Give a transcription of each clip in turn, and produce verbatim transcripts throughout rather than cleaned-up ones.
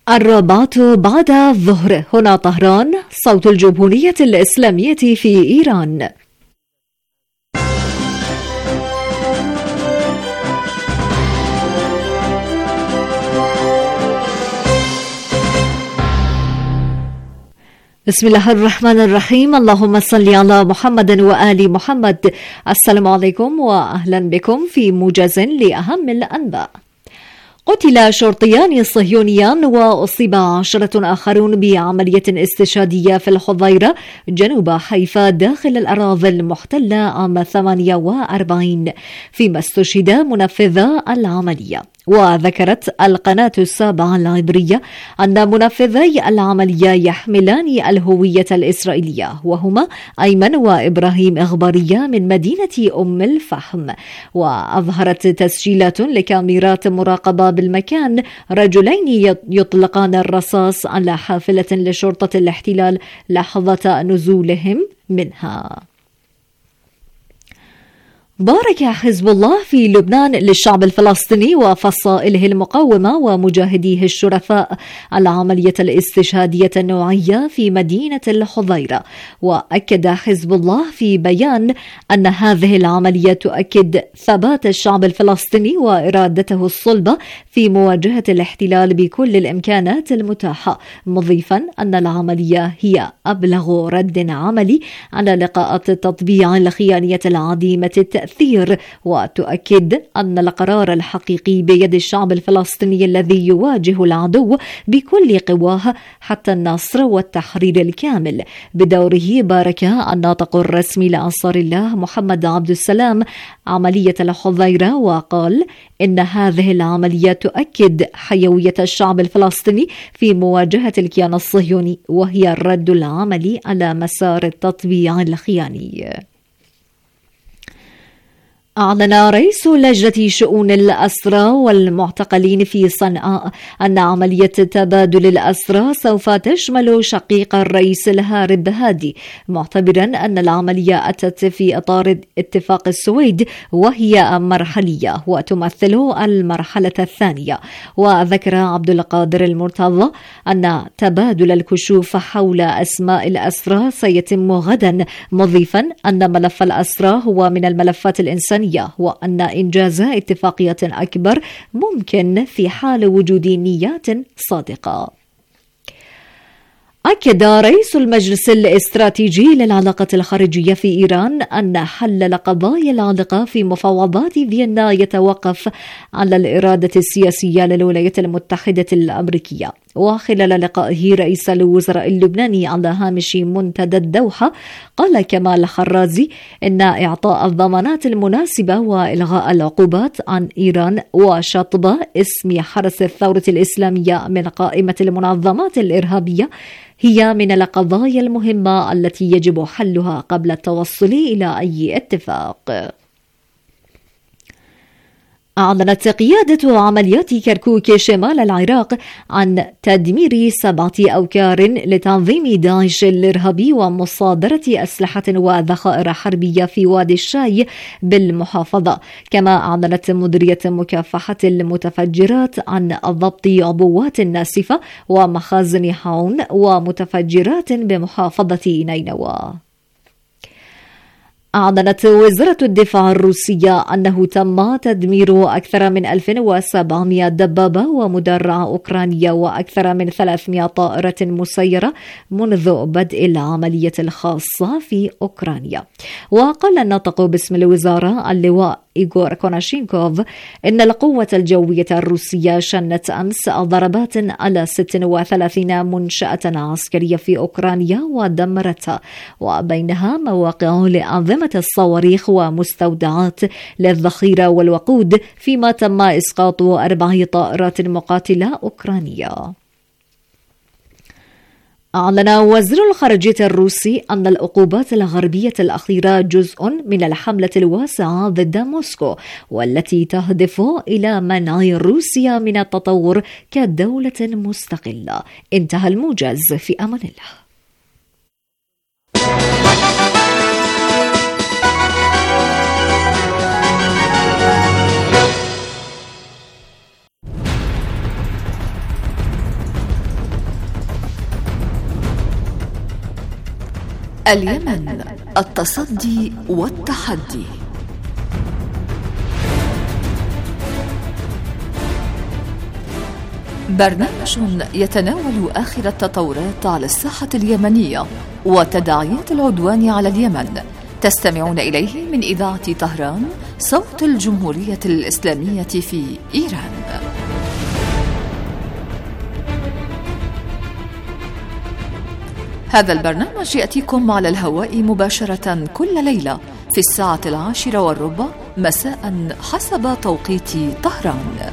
الرابعة بعد الظهر. هنا طهران، صوت الجمهورية الإسلامية في إيران. بسم الله الرحمن الرحيم. اللهم صل على محمد وآل محمد. السلام عليكم وأهلا بكم في موجز لأهم الأنباء. قتل شرطيان صهيونيان وأصيب عشرة آخرون بعملية استشهادية في الحظيرة جنوب حيفا داخل الأراضي المحتلة عام ثمانية وأربعين، فيما استشهد منفذ العملية. وذكرت القناة السابعة العبرية أن منفذي العملية يحملان الهوية الإسرائيلية، وهما أيمن وإبراهيم إغبارية من مدينة أم الفحم. وأظهرت تسجيلات لكاميرات مراقبة بالمكان رجلين يطلقان الرصاص على حافلة لشرطة الاحتلال لحظة نزولهم منها. بارك حزب الله في لبنان للشعب الفلسطيني وفصائله المقاومة ومجاهديه الشرفاء العملية الاستشهادية النوعية في مدينة الحظيرة. وأكد حزب الله في بيان أن هذه العملية تؤكد ثبات الشعب الفلسطيني وإرادته الصلبة في مواجهة الاحتلال بكل الإمكانات المتاحة، مضيفا أن العملية هي أبلغ رد عملي على لقاءات التطبيع الخيانية العديمة التأثير، وتؤكد أن القرار الحقيقي بيد الشعب الفلسطيني الذي يواجه العدو بكل قواه حتى النصر والتحرير الكامل. بدوره بارك الناطق الرسمي لأنصار الله محمد عبد السلام عملية الحظيرة، وقال إن هذه العملية تؤكد حيوية الشعب الفلسطيني في مواجهة الكيان الصهيوني، وهي الرد العملي على مسار التطبيع الخياني. أعلن رئيس لجنة شؤون الأسرى والمعتقلين في صنعاء أن عملية تبادل الأسرى سوف تشمل شقيق الرئيس الهارب هادي، معتبرا أن العملية أتت في إطار اتفاق السويد وهي مرحلية وتمثل المرحلة الثانية. وذكر عبد القادر المرتضى أن تبادل الكشوف حول أسماء الأسرى سيتم غدا، مضيفا أن ملف الأسرى هو من الملفات الإنسانية، وأن إنجاز اتفاقية أكبر ممكن في حال وجود نيات صادقة. أكد رئيس المجلس الاستراتيجي للعلاقات الخارجية في إيران أن حل قضايا العلاقة في مفاوضات فيينا يتوقف على الإرادة السياسية للولايات المتحدة الأمريكية. وخلال لقائه رئيس الوزراء اللبناني على هامش منتدى الدوحة، قال كمال خرازي إن إعطاء الضمانات المناسبة وإلغاء العقوبات عن إيران وشطب اسم حرس الثورة الإسلامية من قائمة المنظمات الإرهابية هي من القضايا المهمة التي يجب حلها قبل التوصل إلى أي اتفاق. أعلنت قيادة عمليات كركوك شمال العراق عن تدمير سبعة أوكار لتنظيم داعش الإرهابي ومصادرة أسلحة وذخائر حربية في وادي الشاي بالمحافظة. كما أعلنت مديرية مكافحة المتفجرات عن ضبط عبوات ناسفة ومخازن حون ومتفجرات بمحافظة نينوى. أعلنت وزارة الدفاع الروسية أنه تم تدمير أكثر من ألف وسبعمائة دبابة ومدرعة أوكرانية وأكثر من ثلاثمائة طائرة مسيرة منذ بدء العملية الخاصة في أوكرانيا. وقال الناطق باسم الوزارة اللواء إيغور كوناشينكوف إن القوة الجوية الروسية شنت أمس ضربات على ستة وثلاثين منشأة عسكرية في أوكرانيا ودمرتها، وبينها مواقع لأنظمة الصواريخ ومستودعات للذخيرة والوقود، فيما تم إسقاط أربع طائرات مقاتلة أوكرانية. أعلن وزير الخارجية الروسي أن العقوبات الغربية الأخيرة جزء من الحملة الواسعة ضد موسكو، والتي تهدف إلى منع روسيا من التطور كدولة مستقلة. انتهى الموجز، في أمان الله. اليمن، التصدي والتحدي. برنامج يتناول آخر التطورات على الساحة اليمنية وتداعيات العدوان على اليمن. تستمعون إليه من إذاعة طهران، صوت الجمهورية الإسلامية في إيران. هذا البرنامج يأتيكم على الهواء مباشرة كل ليلة في الساعة العاشرة والربع مساء حسب توقيت طهران.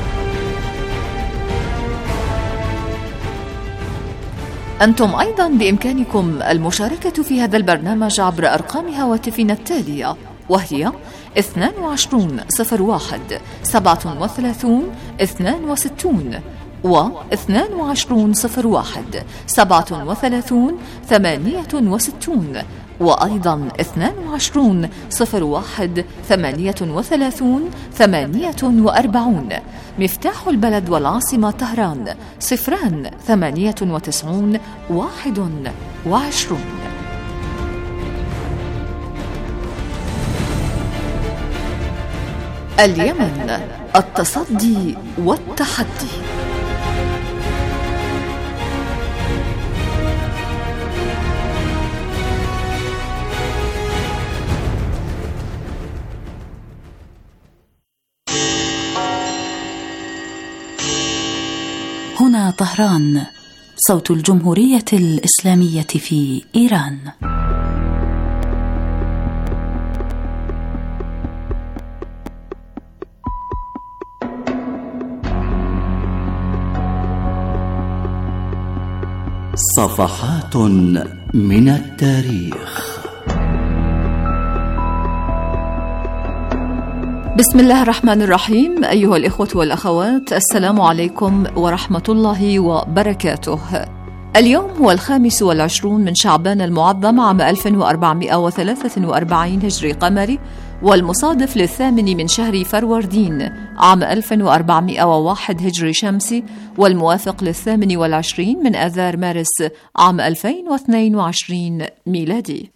أنتم أيضا بإمكانكم المشاركة في هذا البرنامج عبر أرقام هواتفنا التالية، وهي اثنان وعشرون صفر واحد سبعة وثلاثون اثنان وستون و اثنان وعشرون صفر واحد سبعة وثلاثون ثمانية وستون، وأيضا اثنان وعشرون صفر واحد ثمانية وثلاثون ثمانية وأربعون. مفتاح البلد والعاصمة طهران صفران ثمانية وتسعون واحد وعشرون. اليمن، التصدي والتحدي. هنا طهران، صوت الجمهورية الإسلامية في إيران. صفحات من التاريخ. بسم الله الرحمن الرحيم. أيها الإخوة والأخوات، السلام عليكم ورحمة الله وبركاته. اليوم هو الخامس والعشرون من شعبان المعظم عام ألف وأربعمائة وثلاثة وأربعين هجري قمري، والمصادف للثامن من شهر فروردين عام ألف وأربعمائة وواحد هجري شمسي، والموافق للثامن والعشرين من آذار مارس عام ألفين واثنين وعشرين ميلادي.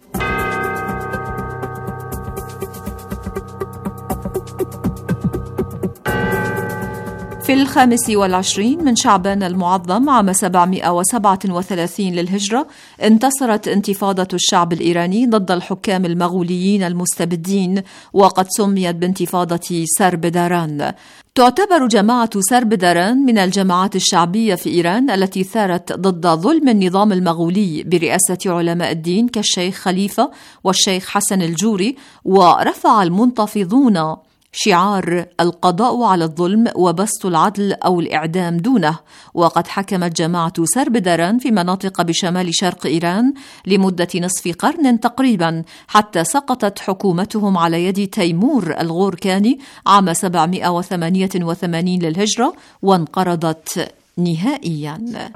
في الخامس والعشرين من شعبان المعظم عام سبعمائة وسبعة وثلاثين للهجرة انتصرت انتفاضة الشعب الإيراني ضد الحكام المغوليين المستبدين، وقد سميت بانتفاضة سربداران. تعتبر جماعة سربداران من الجماعات الشعبية في إيران التي ثارت ضد ظلم النظام المغولي برئاسة علماء الدين كالشيخ خليفة والشيخ حسن الجوري، ورفع المنتفضون شعار القضاء على الظلم وبسط العدل أو الإعدام دونه. وقد حكمت جماعة سربداران في مناطق بشمال شرق إيران لمدة نصف قرن تقريبا، حتى سقطت حكومتهم على يد تيمور الغوركاني عام سبعمائة وثمانية وثمانين للهجرة، وانقرضت نهائيا.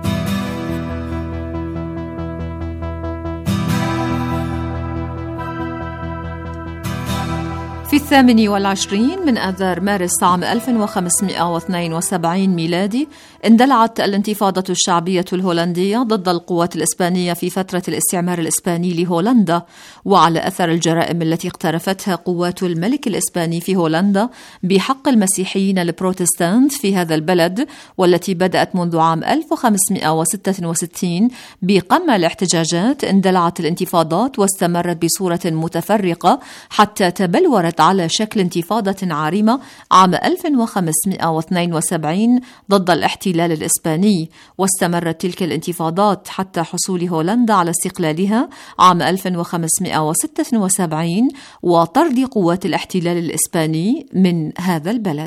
في الثامن والعشرين من آذار مارس عام ألف وخمسمائة واثنين وسبعين ميلادي اندلعت الانتفاضة الشعبية الهولندية ضد القوات الإسبانية في فترة الاستعمار الإسباني لهولندا، وعلى أثر الجرائم التي اقترفتها قوات الملك الإسباني في هولندا بحق المسيحيين البروتستانت في هذا البلد، والتي بدأت منذ عام ألف وخمسمائة وستة وستين بقمع الاحتجاجات، اندلعت الانتفاضات واستمرت بصورة متفرقة حتى تبلورت على شكل انتفاضة عارمة عام ألف وخمسمائة واثنين وسبعين ضد الاحتلال الإسباني. واستمرت تلك الانتفاضات حتى حصول هولندا على استقلالها عام ألف وخمسمائة وستة وسبعين وطرد قوات الاحتلال الإسباني من هذا البلد.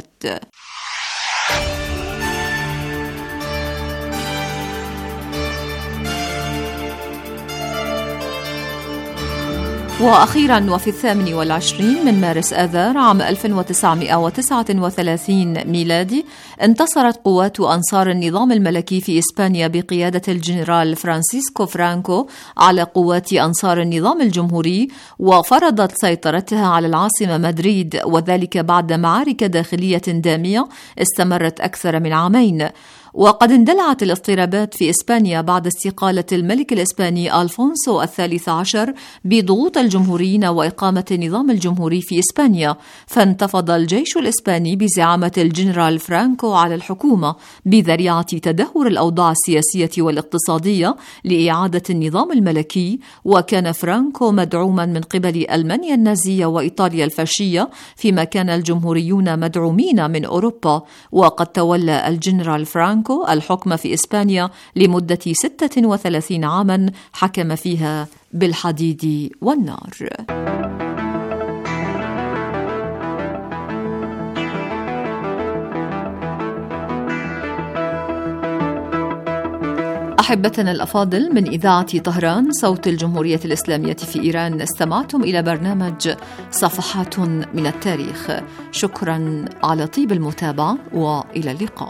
وأخيرا وفي الثامن والعشرين من مارس آذار عام ألف وتسعمائة وتسعة وثلاثين ميلادي انتصرت قوات أنصار النظام الملكي في إسبانيا بقيادة الجنرال فرانسيسكو فرانكو على قوات أنصار النظام الجمهوري، وفرضت سيطرتها على العاصمة مدريد، وذلك بعد معارك داخلية دامية استمرت أكثر من عامين. وقد اندلعت الاضطرابات في إسبانيا بعد استقالة الملك الإسباني ألفونسو الثالث عشر بضغوط الجمهوريين وإقامة النظام الجمهوري في إسبانيا، فانتفض الجيش الإسباني بزعامة الجنرال فرانكو على الحكومة بذريعة تدهور الأوضاع السياسية والاقتصادية لإعادة النظام الملكي. وكان فرانكو مدعوما من قبل ألمانيا النازية وإيطاليا الفاشية، فيما كان الجمهوريون مدعومين من أوروبا. وقد تولى الجنرال فرانكو الحكم في إسبانيا لمدة ستة وثلاثين عاما حكم فيها بالحديد والنار. أحبتنا الأفاضل، من إذاعة طهران صوت الجمهورية الإسلامية في إيران، استمعتم إلى برنامج صفحات من التاريخ. شكرا على طيب المتابعة وإلى اللقاء.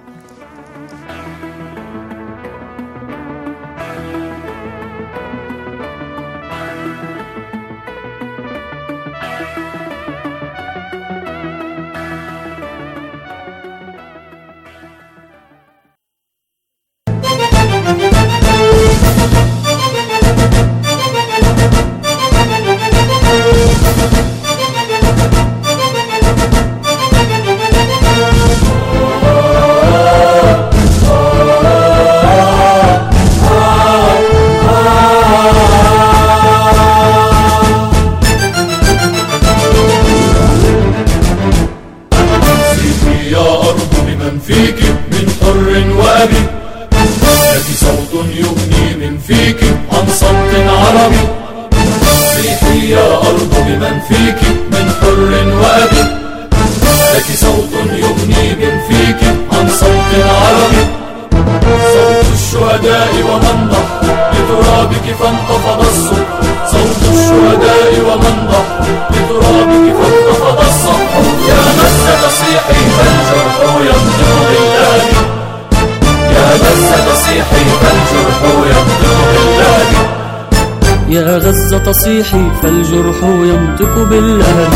يا غزة تصيحي فالجرح ينطق باللهب.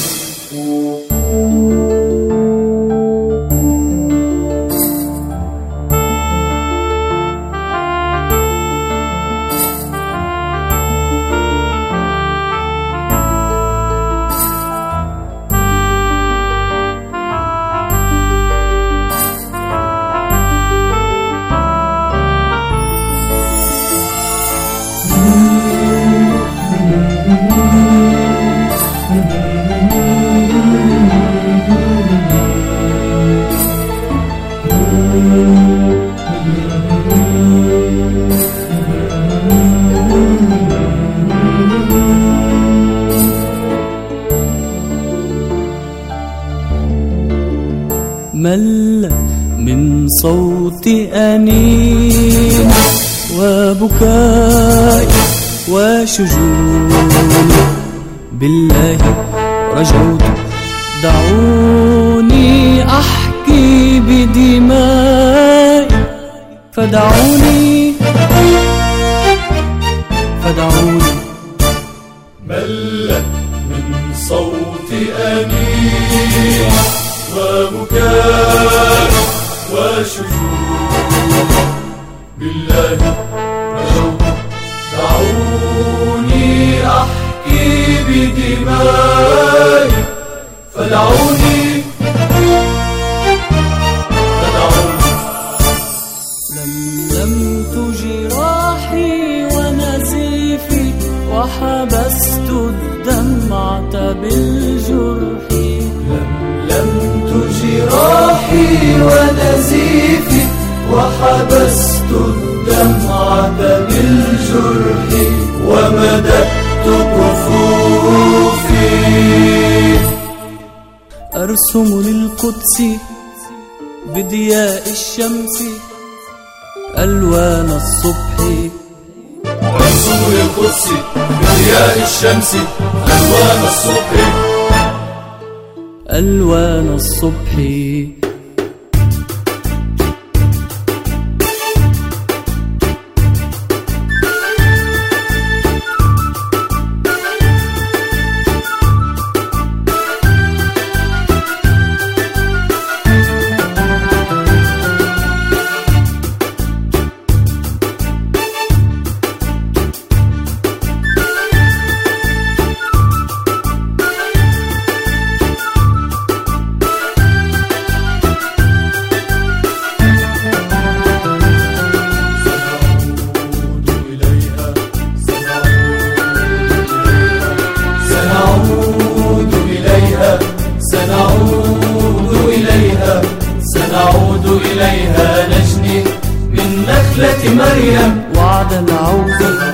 مل من صوت أنين وبكاء وشجون، بالله رجوت دعوني أحكي بدمائي، فدعوني فدعوني ملت من صوت أنين وبكاء وشجون، بالله رجوت دعوني أحكي بدمائي، فدعوني فدعوني لملمت جراحي ونزيفي وحبست الدمعة بالجرح، لملمت جراحي ونزيفي وحبست الدمعة بالجرح، ومددت كفوفي أرسم للقدس بضياء الشمس ألوان الصبح، أرسم للقدس بضياء الشمس ألوان الصبح، ألوان الصبح. مريم وعد العودة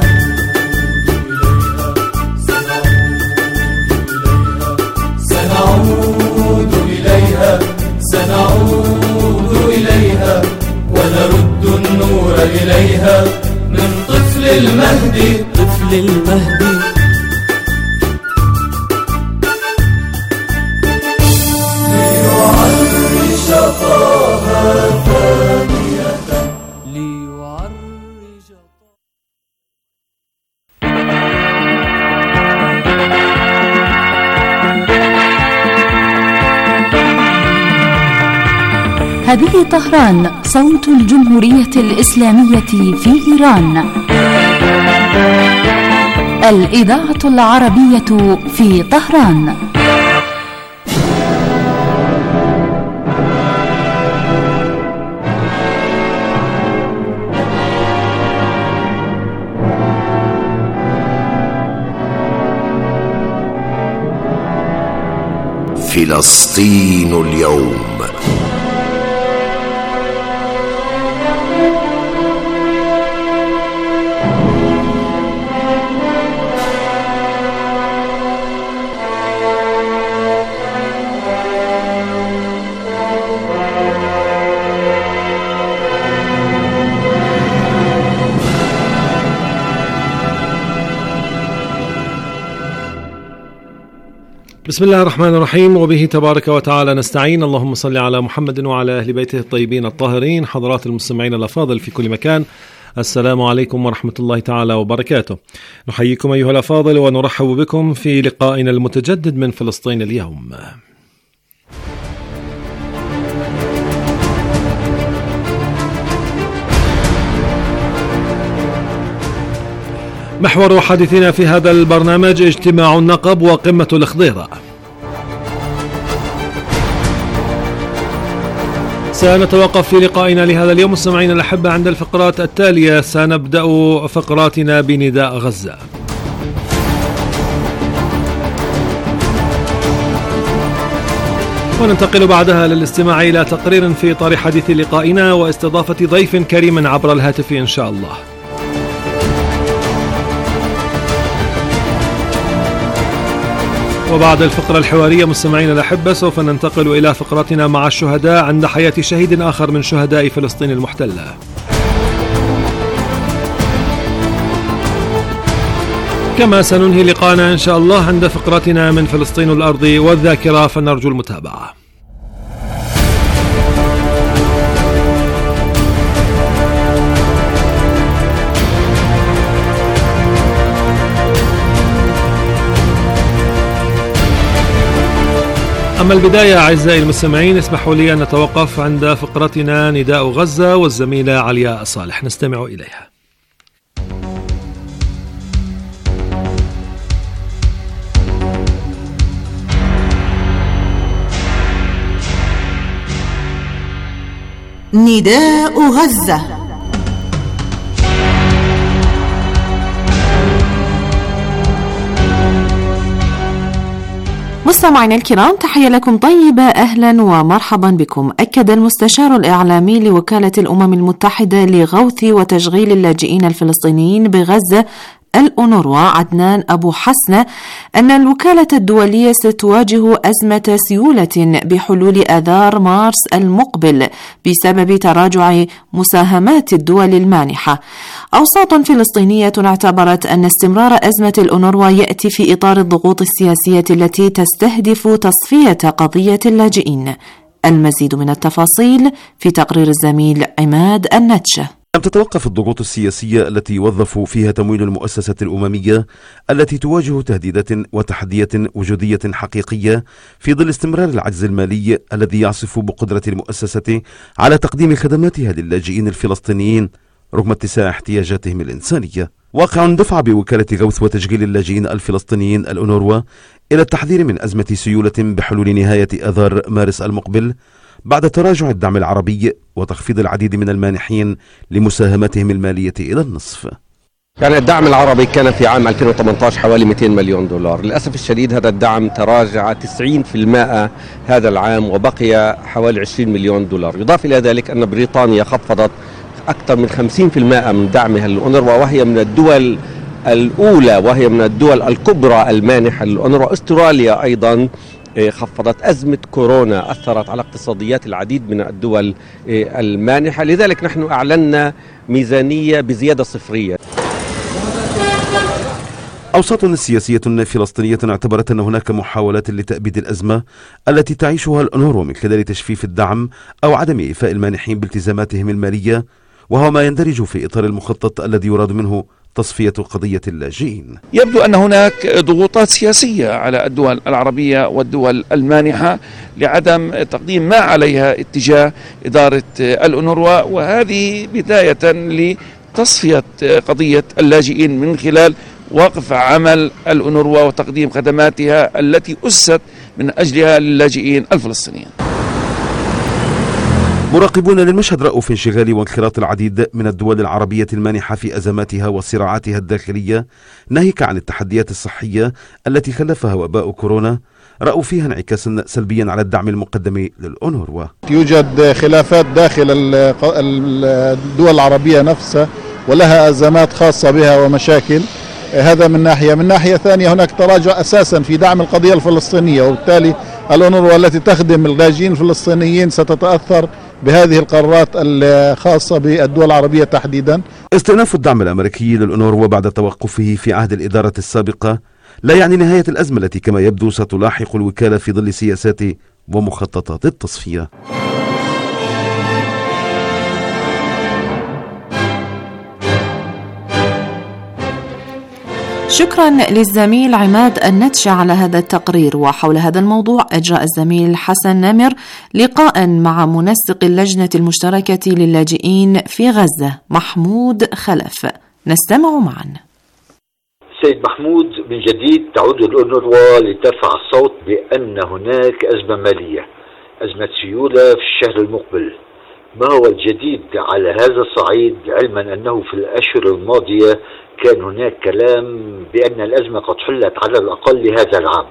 سنعود إليها سنعود إليها ونرد النور إليها من طفل المهدي طفل المهدي ليعرج طه ثانية ليعرج هذه طهران صوت الجمهورية الإسلامية في إيران. الإذاعة العربية في طهران. فلسطين اليوم. بسم الله الرحمن الرحيم، وبه تبارك وتعالى نستعين. اللهم صل على محمد وعلى أهل بيته الطيبين الطاهرين. حضرات المستمعين الأفاضل في كل مكان، السلام عليكم ورحمة الله تعالى وبركاته. نحييكم أيها الأفاضل ونرحب بكم في لقائنا المتجدد من فلسطين اليوم. محور حديثنا في هذا البرنامج اجتماع النقب وقمة الخضيرة. سنتوقف في لقائنا لهذا اليوم مستمعينا الأحبة عند الفقرات التالية. سنبدأ فقراتنا بنداء غزة، وننتقل بعدها للاستماع إلى تقرير في إطار حديث لقائنا واستضافة ضيف كريم عبر الهاتف إن شاء الله. وبعد الفقرة الحوارية مستمعينا الأحبة سوف ننتقل إلى فقرتنا مع الشهداء عند حياة شهيد آخر من شهداء فلسطين المحتلة. كما سننهي لقاءنا إن شاء الله عند فقرتنا من فلسطين الأرض والذاكرة، فنرجو المتابعة. أما البداية أعزائي المستمعين اسمحوا لي أن نتوقف عند فقرتنا نداء غزة والزميلة علياء صالح، نستمع إليها. نداء غزة. مستمعينا الكرام، تحية لكم طيبة، أهلا ومرحبا بكم. أكد المستشار الإعلامي لوكالة الأمم المتحدة لغوث وتشغيل اللاجئين الفلسطينيين بغزة الأونروا عدنان أبو حسنة أن الوكالة الدولية ستواجه أزمة سيولة بحلول آذار مارس المقبل بسبب تراجع مساهمات الدول المانحة. أوساط فلسطينية اعتبرت أن استمرار أزمة الأونروا يأتي في إطار الضغوط السياسية التي تستهدف تصفية قضية اللاجئين. المزيد من التفاصيل في تقرير الزميل عماد النتشة. لم تتوقف الضغوط السياسية التي وظفوا فيها تمويل المؤسسة الأممية التي تواجه تهديدات وتحديات وجودية حقيقية في ظل استمرار العجز المالي الذي يعصف بقدرة المؤسسة على تقديم خدماتها للاجئين الفلسطينيين رغم اتساع احتياجاتهم الإنسانية. واقع دفع بوكالة غوث وتشغيل اللاجئين الفلسطينيين الأونروا إلى التحذير من أزمة سيولة بحلول نهاية آذار مارس المقبل بعد تراجع الدعم العربي وتخفيض العديد من المانحين لمساهمتهم المالية إلى النصف. يعني الدعم العربي كان في عام ألفين وثمانية عشر حوالي مئتين مليون دولار، للأسف الشديد هذا الدعم تراجع تسعين بالمئة هذا العام وبقي حوالي عشرين مليون دولار. يضاف إلى ذلك أن بريطانيا خفضت أكثر من خمسين بالمئة من دعمها للأونروا، وهي من الدول الأولى وهي من الدول الكبرى المانحة للأونروا. أستراليا أيضا خفضت أزمة كورونا، أثرت على اقتصاديات العديد من الدول المانحة، لذلك نحن أعلنا ميزانية بزيادة صفرية. أوساط سياسية فلسطينية اعتبرت أن هناك محاولات لتأبيد الأزمة التي تعيشها الأونروا من خلال تجفيف الدعم أو عدم إيفاء المانحين بالتزاماتهم المالية، وهو ما يندرج في إطار المخطط الذي يراد منه تصفية قضية اللاجئين. يبدو أن هناك ضغوطات سياسية على الدول العربية والدول المانحة لعدم تقديم ما عليها اتجاه إدارة الأونروا، وهذه بداية لتصفية قضية اللاجئين من خلال وقف عمل الأونروا وتقديم خدماتها التي أسست من أجلها للاجئين الفلسطينيين. مراقبون للمشهد رأوا في انشغال وانخراط العديد من الدول العربية المانحة في أزماتها وصراعاتها الداخلية، ناهيك عن التحديات الصحية التي خلفها وباء كورونا، رأوا فيها انعكاسا سلبيا على الدعم المقدم للأونروا. يوجد خلافات داخل الدول العربية نفسها ولها أزمات خاصة بها ومشاكل، هذا من ناحية. من ناحية ثانية هناك تراجع أساسا في دعم القضية الفلسطينية، وبالتالي الأونروا التي تخدم اللاجئين الفلسطينيين ستتأثر بهذه القرارات الخاصة بالدول العربية تحديدا. استئناف الدعم الأمريكي للأونروا بعد توقفه في عهد الإدارة السابقة لا يعني نهاية الأزمة التي كما يبدو ستلاحق الوكالة في ظل سياسات ومخططات التصفية. شكرا للزميل عماد النتشة على هذا التقرير. وحول هذا الموضوع أجرى الزميل حسن نمر لقاء مع منسق اللجنة المشتركة للاجئين في غزة محمود خلف، نستمع معا. سيد محمود، من جديد تعود الأونروا لترفع الصوت بأن هناك أزمة مالية، أزمة سيولة في الشهر المقبل. ما هو الجديد على هذا الصعيد، علما أنه في الأشهر الماضية كان هناك كلام بأن الأزمة قد حلت على الأقل لهذا العام؟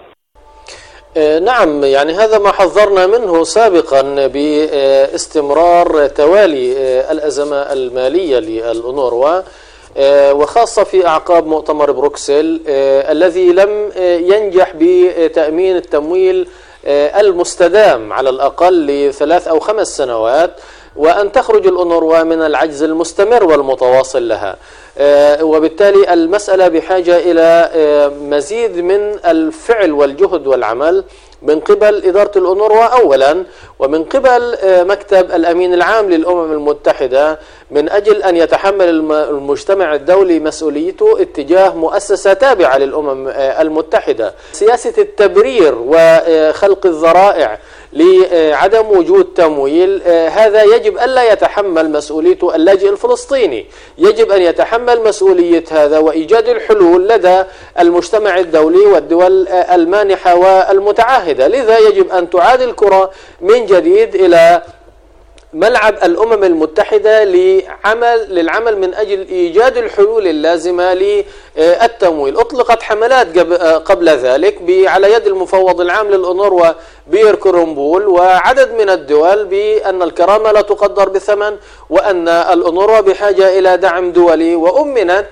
نعم، يعني هذا ما حذرنا منه سابقا باستمرار توالي الأزمة المالية للأونروا، وخاصة في أعقاب مؤتمر بروكسل الذي لم ينجح بتأمين التمويل المستدام على الأقل لثلاث أو خمس سنوات، وأن تخرج الأونروا من العجز المستمر والمتواصل لها. وبالتالي المسألة بحاجة إلى مزيد من الفعل والجهد والعمل من قبل إدارة الأونروا أولا، ومن قبل مكتب الأمين العام للأمم المتحدة، من أجل أن يتحمل المجتمع الدولي مسؤوليته اتجاه مؤسسة تابعة للأمم المتحدة. سياسة التبرير وخلق الذرائع لعدم وجود تمويل، هذا يجب ألا يتحمل مسؤوليته اللاجئ الفلسطيني، يجب أن يتحمل مسؤولية هذا وإيجاد الحلول لدى المجتمع الدولي والدول المانحة والمتعاهدة. لذا يجب أن تعاد الكرة من جديد إلى ملعب الأمم المتحدة لعمل للعمل من أجل إيجاد الحلول اللازمة للتمويل. أطلقت حملات قبل ذلك على يد المفوض العام للأونروا بير كرومبول وعدد من الدول بأن الكرامة لا تقدر بثمن، وأن الأونروا بحاجة إلى دعم دولي، وأمنت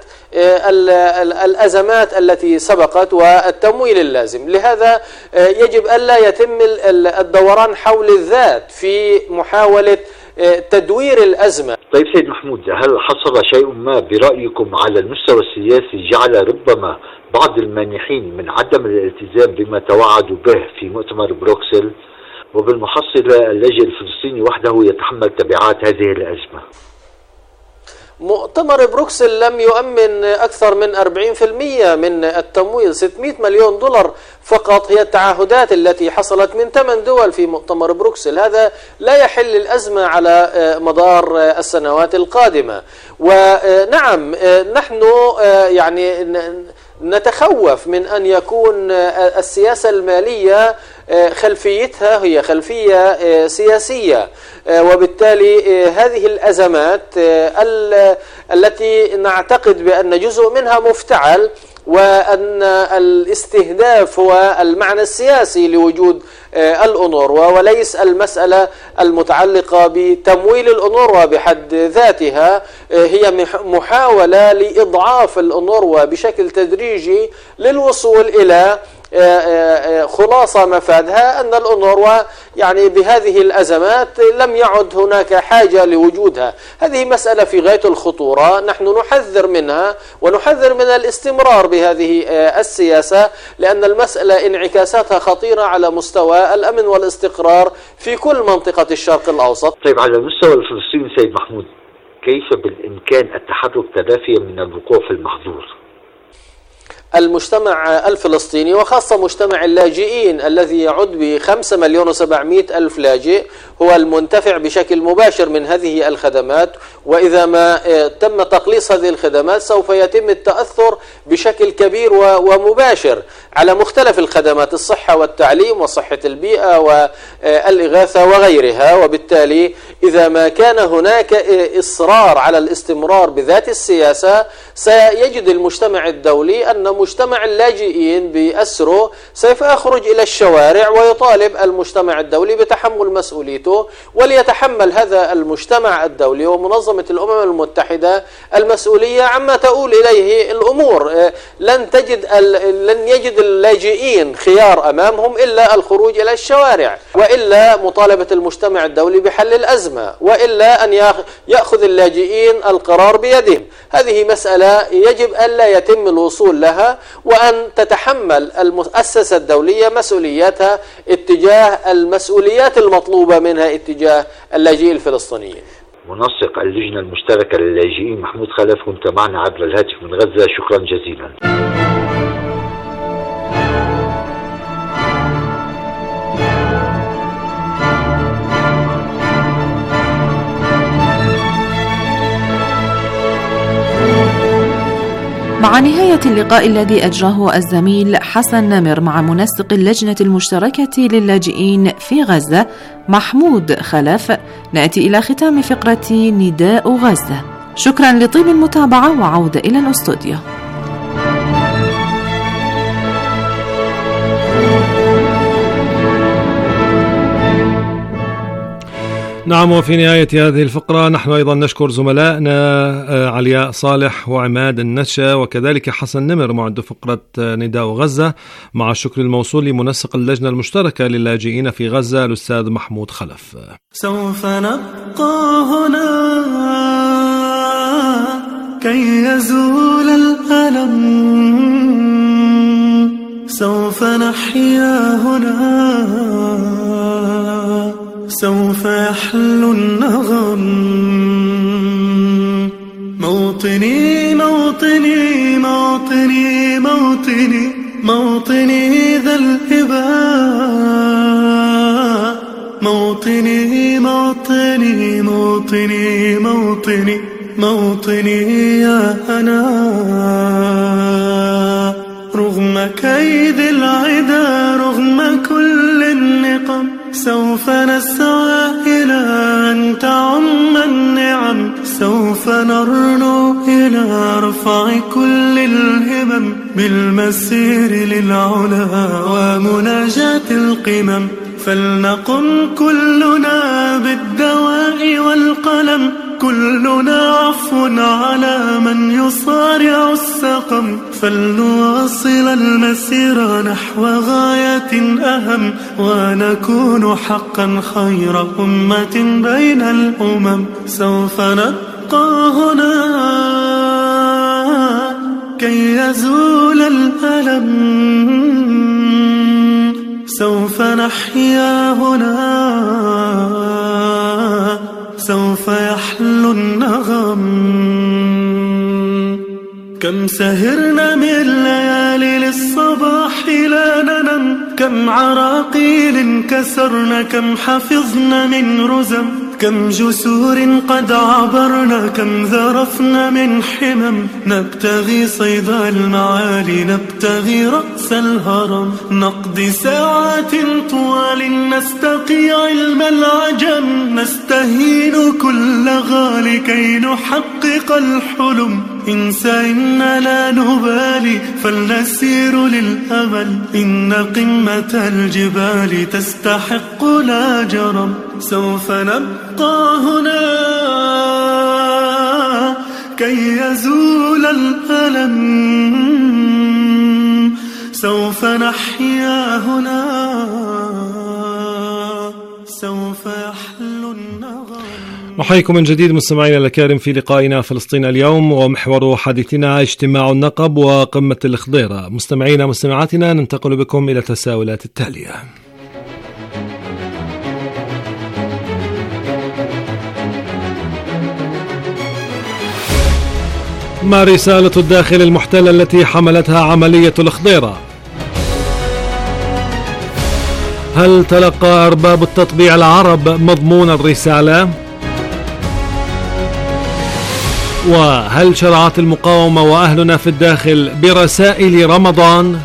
الأزمات التي سبقت والتمويل اللازم. لهذا يجب ألا يتم الدوران حول الذات في محاولة تدوير الأزمة. طيب سيد محمود، هل حصل شيء ما برأيكم على المستوى السياسي جعل ربما بعض المانحين من عدم الالتزام بما توعدوا به في مؤتمر بروكسل، وبالمحصلة اللاجئ الفلسطيني وحده يتحمل تبعات هذه الأزمة؟ مؤتمر بروكسل لم يؤمن أكثر من أربعين بالمئة من التمويل، ستمئة مليون دولار فقط هي التعهدات التي حصلت من ثمان دول في مؤتمر بروكسل. هذا لا يحل الأزمة على مدار السنوات القادمة. ونعم، نحن يعني نتخوف من أن يكون السياسة المالية خلفيتها هي خلفية سياسية، وبالتالي هذه الأزمات التي نعتقد بأن جزء منها مفتعل، وأن الاستهداف هو المعنى السياسي لوجود الأونروا، وليس المسألة المتعلقة بتمويل الأونروا بحد ذاتها، هي محاولة لإضعاف الأونروا بشكل تدريجي للوصول إلى خلاصة مفادها أن الأونروا يعني بهذه الأزمات لم يعد هناك حاجة لوجودها. هذه مسألة في غاية الخطورة، نحن نحذر منها ونحذر من الاستمرار بهذه السياسة، لأن المسألة انعكاساتها خطيرة على مستوى الأمن والاستقرار في كل منطقة الشرق الأوسط. طيب، على المستوى الفلسطيني سيد محمود، كيف بالإمكان التحرك تدافيا من الوقوع في المحظور؟ المجتمع الفلسطيني وخاصة مجتمع اللاجئين الذي يعد بخمسة مليون وسبعمائة ألف لاجئ هو المنتفع بشكل مباشر من هذه الخدمات، وإذا ما تم تقليص هذه الخدمات سوف يتم التأثر بشكل كبير ومباشر على مختلف الخدمات، الصحة والتعليم وصحة البيئة والإغاثة وغيرها. وبالتالي إذا ما كان هناك إصرار على الاستمرار بذات السياسة سيجد المجتمع الدولي أن مجتمع اللاجئين بأسره سوف يخرج إلى الشوارع ويطالب المجتمع الدولي بتحمل مسؤوليته، وليتحمل هذا المجتمع الدولي ومنظمة الأمم المتحدة المسؤولية عما تؤول إليه الأمور. لن تجد لن يجد اللاجئين خيار أمامهم إلا الخروج إلى الشوارع، وإلا مطالبة المجتمع الدولي بحل الأزمة، وإلا أن يأخذ اللاجئين القرار بيدهم. هذه مسألة يجب أن لا يتم الوصول لها، وأن تتحمل المؤسسة الدولية مسؤولياتها اتجاه المسؤوليات المطلوبة منها اتجاه اللاجئين الفلسطينيين. منسق اللجنة المشتركة للاجئين محمود خلف، كنت معنا عبر الهاتف من غزة، شكرا جزيلا. مع نهاية اللقاء الذي أجراه الزميل حسن نمر مع منسق اللجنة المشتركة للاجئين في غزة محمود خلف، نأتي إلى ختام فقرة نداء غزة. شكرا لطيب المتابعة، وعودة إلى الأستوديو. نعم، وفي نهاية هذه الفقرة نحن أيضا نشكر زملائنا علياء صالح وعماد النشا وكذلك حسن نمر معد فقرة نداء غزة، مع الشكر الموصول لمنسق اللجنة المشتركة للاجئين في غزة الأستاذ محمود خلف. سوف نبقى هنا كي يزول الألم، سوف نحيا هنا، سوف يحلو النغم. موطني موطني موطني موطني موطني ذا الهباء، موطني موطني موطني موطني موطني يا أنا. رغم كيد العدا، رغم كل النقم، سوف نسعى إلى أن تعم النعم، سوف نرنو إلى رفع كل الهمم، بالمسير للعلا ومناجاة القمم. فلنقم كلنا بالدواء والقلم، كلنا عفو على من يصارع السقم. فلنواصل المسير نحو غاية أهم، ونكون حقا خير أمة بين الأمم. سوف نبقى هنا كي يزول الألم، سوف نحيا هنا، سوف يحلو النغم. كم سهرنا من ليالي للصباح لا ننم، كم عراقيل كسرنا، كم حفظنا من رزم، كم جسور قد عبرنا، كم ذرفنا من حمم. نبتغي صيد المعالي، نبتغي رأس الهرم، نقضي ساعات طوال نستقي علم العجم، نستهين كل غالي كي نحقق الحلم. انسى إن لا نبالي فلنسير للأمل. إن قمة الجبال تستحق لا جرم. سوف نبقى هنا كي يزول الألم. سوف نحيا هنا سوف يحلو النغم. نحييكم من جديد مستمعينا الكرام في لقائنا فلسطين اليوم، ومحور حديثنا اجتماع النقب وقمة الخضيرة. مستمعينا مستمعاتنا ننتقل بكم إلى التساؤلات التالية. ما رسالة الداخل المحتلة التي حملتها عملية الخضيرة؟ هل تلقى أرباب التطبيع العرب مضمون الرسالة؟ وهل شرعت المقاومة وأهلنا في الداخل برسائل رمضان؟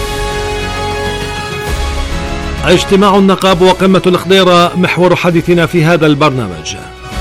اجتماع النقب وقمة الخضيرة محور حديثنا في هذا البرنامج.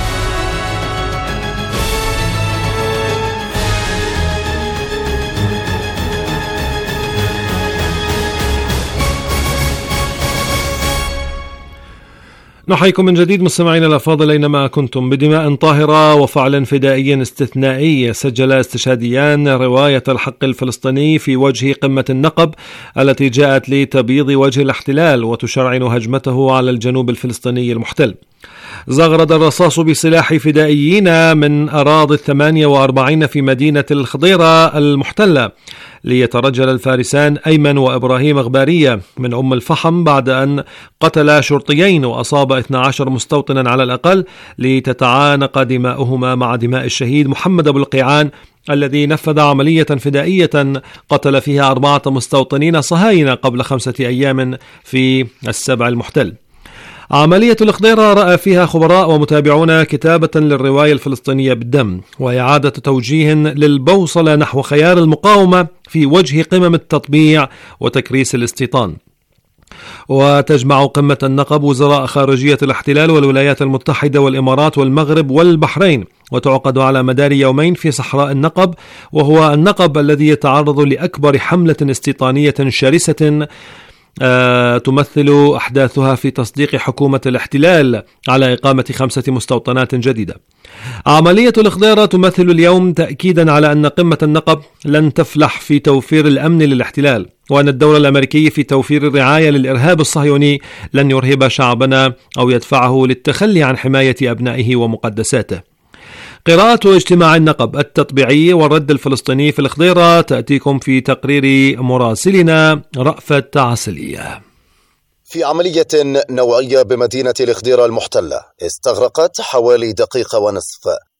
نحييكم من جديد مستمعينا الأفاضل أينما كنتم. بدماء طاهرة وفعل فدائي استثنائي سجل استشهاديان رواية الحق الفلسطيني في وجه قمة النقب التي جاءت لتبييض وجه الاحتلال وتشرعن هجمته على الجنوب الفلسطيني المحتل. زغرد الرصاص بسلاح فدائيين من أراضي الثمانية وأربعين في مدينة الخضيرة المحتلة ليترجل الفارسان أيمن وإبراهيم غبارية من أم الفحم بعد أن قتل شرطيين وأصاب اثني عشر مستوطنا على الأقل، لتتعانق دماؤهما مع دماء الشهيد محمد أبو القيعان الذي نفذ عملية فدائية قتل فيها أربعة مستوطنين صهاينة قبل خمسة أيام في السبع المحتل. عملية الخضيرة رأى فيها خبراء ومتابعون كتابة للرواية الفلسطينية بالدم، وإعادة توجيه للبوصلة نحو خيار المقاومة في وجه قمم التطبيع وتكريس الاستيطان. وتجمع قمة النقب وزراء خارجية الاحتلال والولايات المتحدة والإمارات والمغرب والبحرين، وتعقد على مدار يومين في صحراء النقب، وهو النقب الذي يتعرض لأكبر حملة استيطانية شرسة آه تمثل أحداثها في تصديق حكومة الاحتلال على إقامة خمسة مستوطنات جديدة. عملية الخضيرة تمثل اليوم تأكيدا على أن قمة النقب لن تفلح في توفير الأمن للاحتلال، وأن الدور الأمريكي في توفير الرعاية للإرهاب الصهيوني لن يرهب شعبنا أو يدفعه للتخلي عن حماية أبنائه ومقدساته. قراءة اجتماع النقب التطبيعي والرد الفلسطيني في الخضيرة تأتيكم في تقرير مراسلنا رأفت عسلية. في عملية نوعية بمدينة الخضيرة المحتلة استغرقت حوالي دقيقة ونصف،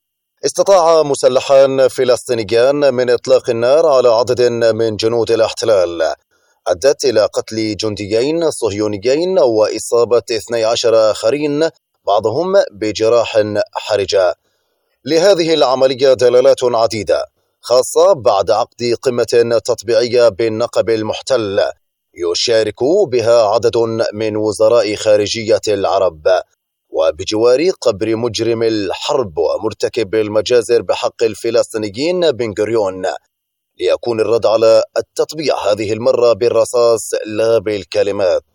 استطاع مسلحان فلسطينيان من إطلاق النار على عدد من جنود الاحتلال أدت إلى قتل جنديين صهيونيين وإصابة اثني عشر آخرين بعضهم بجراح حرجة. لهذه العملية دلالات عديدة، خاصة بعد عقد قمة تطبيعية بالنقب المحتل يشارك بها عدد من وزراء خارجية العرب، وبجوار قبر مجرم الحرب ومرتكب المجازر بحق الفلسطينيين بن غوريون، ليكون الرد على التطبيع هذه المرة بالرصاص لا بالكلمات.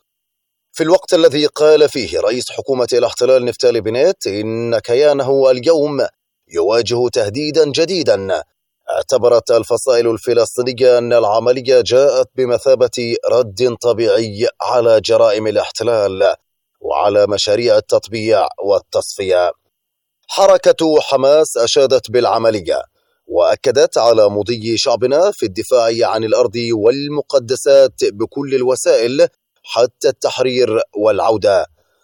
في الوقت الذي قال فيه رئيس حكومة الاحتلال نفتالي بنيت إن كيانه اليوم يواجه تهديدا جديدا، اعتبرت الفصائل الفلسطينية أن العملية جاءت بمثابة رد طبيعي على جرائم الاحتلال وعلى مشاريع التطبيع والتصفية. حركة حماس أشادت بالعملية وأكدت على مضي شعبنا في الدفاع عن الأرض والمقدسات بكل الوسائل حتى التحرير والعودة.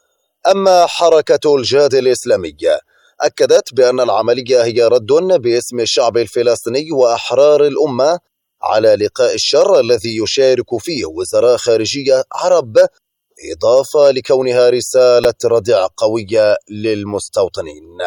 أما حركة الجهاد الإسلامي أكدت بأن العملية هي رد باسم الشعب الفلسطيني وأحرار الأمة على لقاء الشر الذي يشارك فيه وزراء خارجية عرب، إضافة لكونها رسالة ردع قوية للمستوطنين.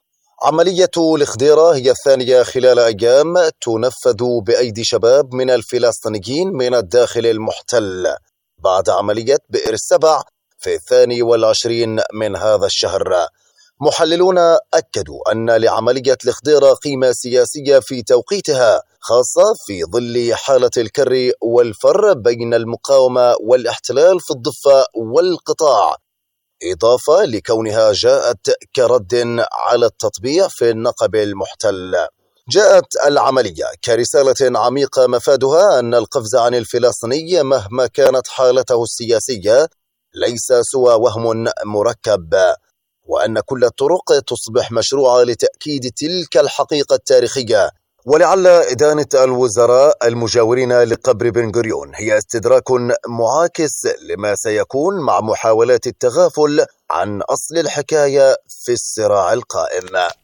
عملية الخضيرة هي الثانية خلال أيام تنفذ بأيدي شباب من الفلسطينيين من الداخل المحتل بعد عملية بئر السبع في الثاني والعشرين من هذا الشهر، محللون أكدوا أن لعملية الخضيرة قيمة سياسية في توقيتها، خاصة في ظل حالة الكر والفر بين المقاومة والاحتلال في الضفة والقطاع، إضافة لكونها جاءت كرد على التطبيع في النقب المحتل. جاءت العملية كرسالة عميقة مفادها أن القفز عن الفلسطيني مهما كانت حالته السياسية ليس سوى وهم مركب، وأن كل الطرق تصبح مشروعة لتأكيد تلك الحقيقة التاريخية. ولعل إدانة الوزراء المجاورين لقبر بن غوريون هي استدراك معاكس لما سيكون مع محاولات التغافل عن أصل الحكاية في الصراع القائم.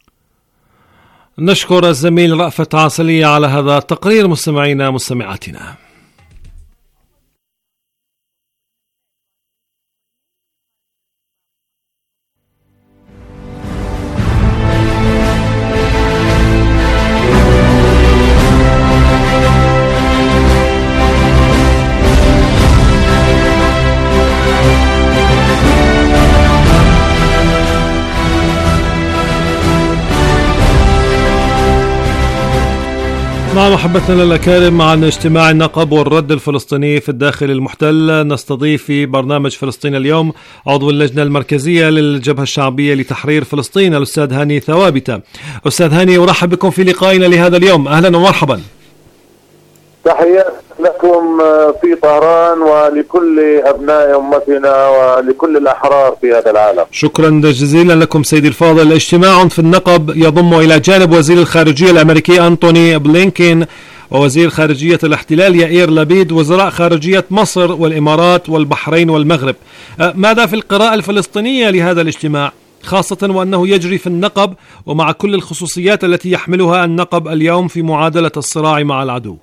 نشكر الزميل رأفت عسلية على هذا التقرير. مستمعينا مستمعاتنا، مع محبتنا للأكارم عن اجتماع النقب والرد الفلسطيني في الداخل المحتل، نستضيف في برنامج فلسطين اليوم عضو اللجنة المركزية للجبهة الشعبية لتحرير فلسطين الأستاذ هاني ثوابت. أستاذ هاني، أرحب بكم في لقائنا لهذا اليوم، أهلا ومرحبا. تحيات لكم في طهران ولكل أبناء أمتنا ولكل الأحرار في هذا العالم. شكرا جزيلا لكم سيدي الفاضل. اجتماع في النقب يضم إلى جانب وزير الخارجية الأمريكي أنتوني بلينكين ووزير خارجية الاحتلال يائير لبيد وزراء خارجية مصر والإمارات والبحرين والمغرب. ماذا في القراءة الفلسطينية لهذا الاجتماع، خاصة وأنه يجري في النقب ومع كل الخصوصيات التي يحملها النقب اليوم في معادلة الصراع مع العدو؟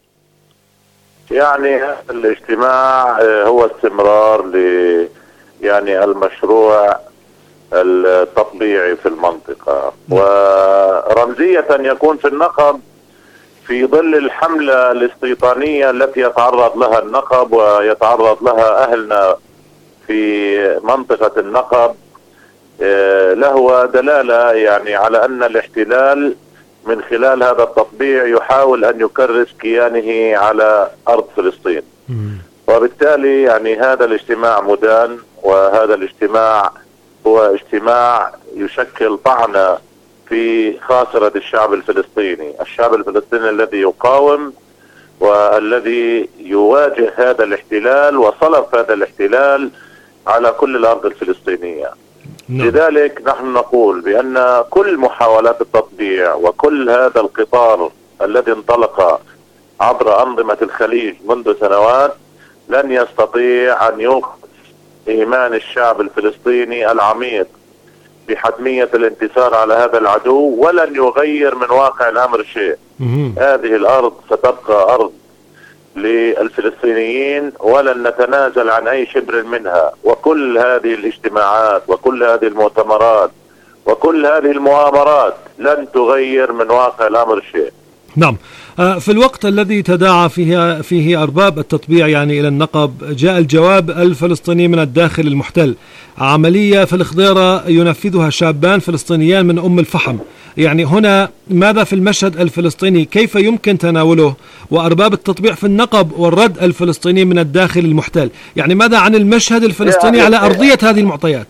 يعني هذا الاجتماع هو استمرار ل يعني المشروع التطبيعي في المنطقة، ورمزية يكون في النقب في ظل الحملة الاستيطانية التي يتعرض لها النقب ويتعرض لها أهلنا في منطقة النقب. له دلالة يعني على أن الاحتلال من خلال هذا التطبيع يحاول أن يكرس كيانه على أرض فلسطين، وبالتالي يعني هذا الاجتماع مدان، وهذا الاجتماع هو اجتماع يشكل طعنة في خاصرة الشعب الفلسطيني، الشعب الفلسطيني الذي يقاوم والذي يواجه هذا الاحتلال وصلب هذا الاحتلال على كل الأرض الفلسطينية. لذلك نحن نقول بأن كل محاولات التطبيع وكل هذا القطار الذي انطلق عبر أنظمة الخليج منذ سنوات لن يستطيع أن يوقف إيمان الشعب الفلسطيني العميق بحتمية الانتصار على هذا العدو، ولن يغير من واقع الأمر شيء. هذه الأرض ستبقى أرض للفلسطينيين ولن نتنازل عن أي شبر منها، وكل هذه الاجتماعات وكل هذه المؤتمرات وكل هذه المؤامرات لن تغير من واقع الأمر شيء. نعم. في الوقت الذي تداعى فيه فيه أرباب التطبيع يعني إلى النقب، جاء الجواب الفلسطيني من الداخل المحتل، عملية في الخضيرة ينفذها شابان فلسطينيان من أم الفحم. يعني هنا ماذا في المشهد الفلسطيني، كيف يمكن تناوله؟ وأرباب التطبيع في النقب والرد الفلسطيني من الداخل المحتل، يعني ماذا عن المشهد الفلسطيني على أرضية هذه المعطيات؟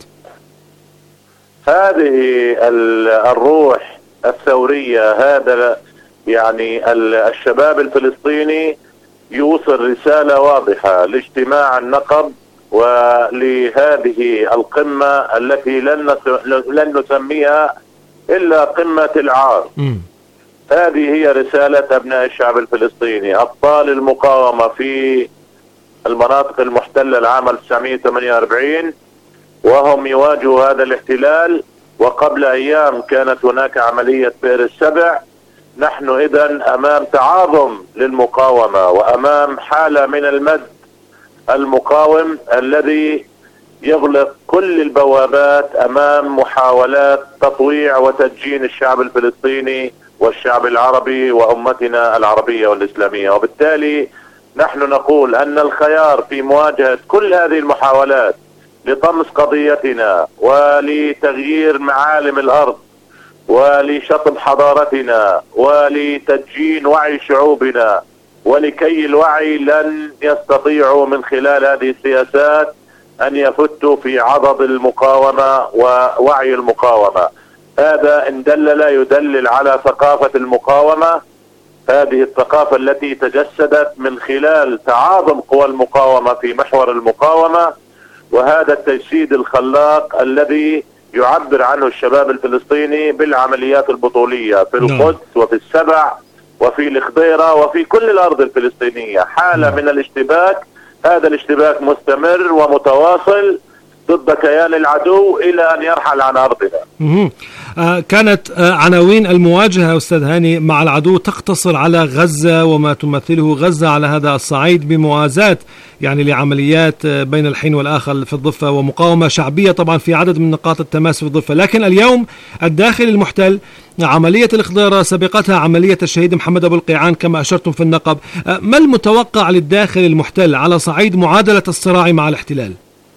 هذه الروح الثورية، هذا يعني الشباب الفلسطيني يوصل رسالة واضحة لاجتماع النقب ولهذه القمة التي لن لن نسميها إلا قمة العار. م. هذه هي رسالة أبناء الشعب الفلسطيني، أبطال المقاومة في المناطق المحتلة العام ألف وتسعمئة وثمانية وأربعين وهم يواجهوا هذا الاحتلال، وقبل أيام كانت هناك عملية بئر السبع. نحن إذن أمام تعاظم للمقاومة وأمام حالة من المد المقاوم الذي يغلق كل البوابات أمام محاولات تطويع وتدجين الشعب الفلسطيني والشعب العربي وأمتنا العربية والإسلامية. وبالتالي نحن نقول أن الخيار في مواجهة كل هذه المحاولات لطمس قضيتنا ولتغيير معالم الأرض ولشطب حضارتنا ولتدجين وعي شعوبنا ولكي الوعي لن يستطيعوا من خلال هذه السياسات أن يفتوا في عضد المقاومة ووعي المقاومة. هذا إن دلل يدلل على ثقافة المقاومة، هذه الثقافة التي تجسدت من خلال تعاظم قوى المقاومة في محور المقاومة، وهذا التجسيد الخلاق الذي يعبر عنه الشباب الفلسطيني بالعمليات البطولية في القدس وفي السبع وفي الخضيرة وفي كل الأرض الفلسطينية. حالة من الاشتباك، هذا الاشتباك مستمر ومتواصل ضد كيان العدو إلى أن يرحل عن أرضنا. آه كانت آه عناوين المواجهة أستاذ هاني مع العدو تقتصر على غزة وما تمثله غزة على هذا الصعيد، بموازاة يعني لعمليات آه بين الحين والآخر في الضفة، ومقاومة شعبية طبعا في عدد من نقاط التماس في الضفة. لكن اليوم الداخل المحتل، عملية الخضيرة سبقتها عملية الشهيد محمد أبو القيعان كما أشرتم في النقب. آه ما المتوقع للداخل المحتل على صعيد معادلة الصراع مع الاحتلال؟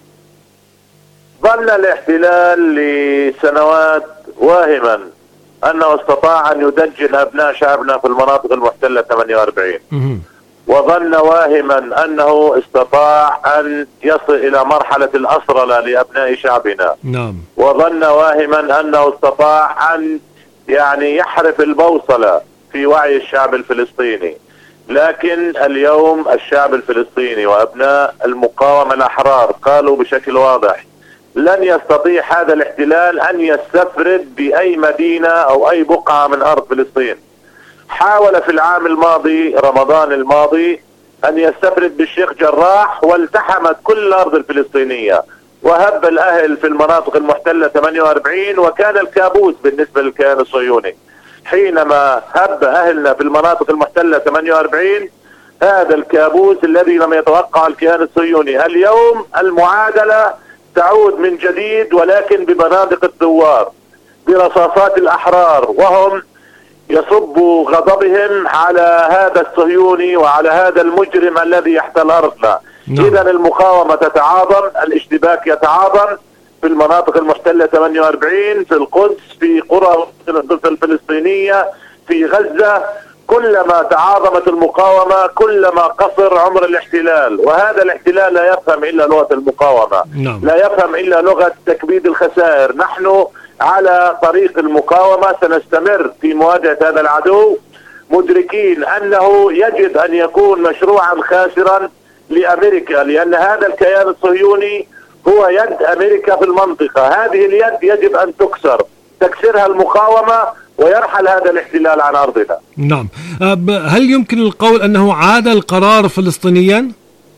ظل الاحتلال لسنوات واهما أنه استطاع أن يدجن أبناء شعبنا في المناطق المحتلة ثمانية وأربعين، وظن واهما أنه استطاع أن يصل إلى مرحلة الأسرلة لأبناء شعبنا. نعم. وظن واهما أنه استطاع أن يعني يحرف البوصلة في وعي الشعب الفلسطيني. لكن اليوم الشعب الفلسطيني وأبناء المقاومة الأحرار قالوا بشكل واضح: لن يستطيع هذا الاحتلال أن يستفرد بأي مدينة أو أي بقعة من أرض فلسطين. حاول في العام الماضي رمضان الماضي أن يستفرد بالشيخ جراح، والتحمت كل الأرض الفلسطينية وهب الأهل في المناطق المحتلة ثمانية وأربعين، وكان الكابوس بالنسبة للكيان الصهيوني حينما هب أهلنا في المناطق المحتلة ثمانية وأربعين. هذا الكابوس الذي لم يتوقع الكيان الصهيوني. اليوم المعادلة تعود من جديد، ولكن ببنادق الثوار، برصاصات الأحرار، وهم يصبوا غضبهم على هذا الصهيوني وعلى هذا المجرم الذي يحتل أرضنا. إذا المقاومة تتعاظم، الاشتباك يتعاظم في المناطق المحتلة ثمانية وأربعين، في القدس، في قرى الفلسطينية، في غزة. كلما تعاظمت المقاومة كلما قصر عمر الاحتلال، وهذا الاحتلال لا يفهم إلا لغة المقاومة. نعم. لا يفهم إلا لغة تكبيد الخسائر. نحن على طريق المقاومة سنستمر في مواجهة هذا العدو، مدركين أنه يجب أن يكون مشروعا خاسرا لأمريكا، لأن هذا الكيان الصهيوني هو يد أمريكا في المنطقة. هذه اليد يجب أن تكسر، تكسرها المقاومة ويرحل هذا الاحتلال عن أرضنا. نعم. هل يمكن القول أنه عاد القرار فلسطينيا؟